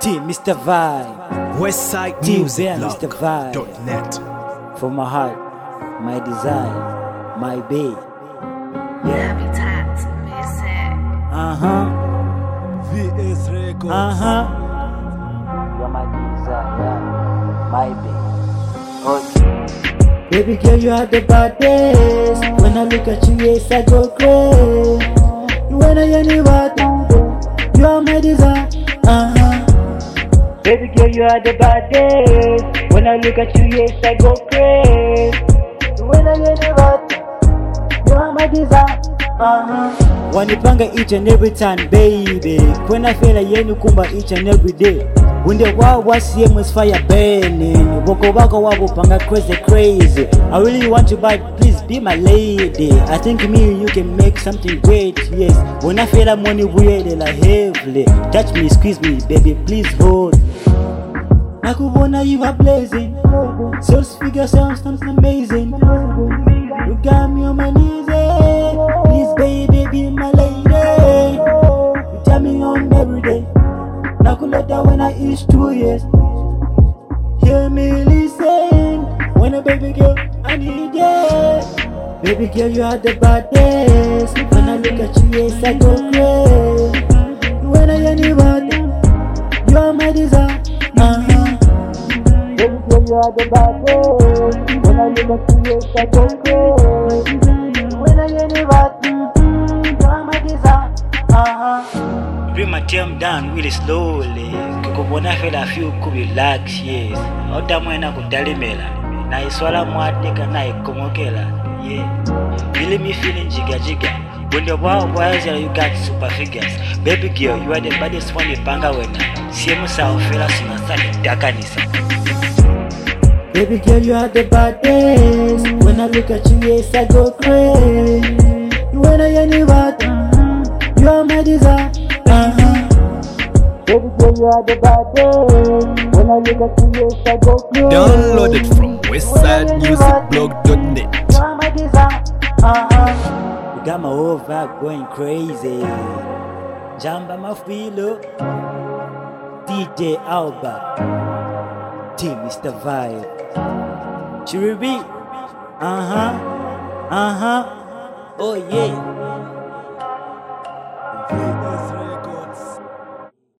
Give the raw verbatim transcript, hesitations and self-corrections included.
Team Mister Vibe. Westside Team Music there, Mister Vibe. dot net. From my heart, my desire, my babe. Habitat Music. Uh huh. V S Records. Uh huh. You're my desire, my babe. Okay. Baby girl, you are the baddest. When I look at you, yes, I go crazy. When I hear you, you are my desire. Uh huh. Baby girl, you are the baddest. When I look at you, yes, I go crazy. When I hear you, you are my desire. Uh-huh. Wanipanga each and every time, baby. When I feel like yenu kumba each and every day. When the wild was C M is fire burning. Boko bako wabo panga crazy crazy. I really want you, but please be my lady. I think me and you can make something great, yes. When I feel I'm money weird like heavily. Touch me, squeeze me, baby, please hold. Nakubona you are blazing. Soul figure sounds amazing. You got me on my knees, eh? Please, baby, be my lady. You tell me on every day. Nakuleta when I eat two years. Hear me listen. When a baby girl, I need it. Baby girl, you are the baddest. When I look at you, yes, I go crazy. When I hear you, you are my desire. Uh-huh. Baby girl, you are the baddest. When I look at you, yes, I go crazy. When I hear you, you are my desire. Uh-huh. Bring my team down really slowly. Kukubona feel feel could relax, yes. Ota mwena kutalimela. Na iswala mwadika na ikomokela. Yeah. Really me feeling jigga jigga. When the wow boys you got super figures. Baby girl, you are the baddest one in panga wena. Siemu sao fela suna sali dakanisa. Baby girl, you are the baddest. When I look at you, yes, I go crazy. When I hear you, you are my desire. Uh-huh. Baby girl, you are the baddest. When I look at you, yes, I go crazy. Download it from westside music blog dot net. You are my desire. Uh-huh. You got my whole vibe going crazy. Jamba Mafilo, D J Alba, Team Mister Vibe, Chiribi. Uh-huh. Uh-huh. Oh yeah.